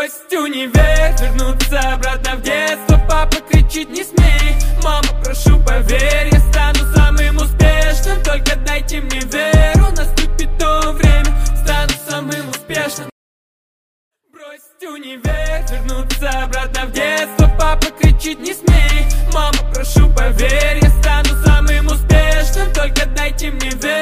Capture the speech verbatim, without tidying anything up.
Бросить универ, вернуться обратно в детство. Папа кричит: не смей. Мама, прошу, поверь, я стану самым успешным. Только дайте мне веру, наступит то время, стану самым успешным. Бросить универ, вернуться обратно в детство. Папа кричит: не смей. Мама, прошу, поверь, я стану самым успешным. Только дайте мне веру.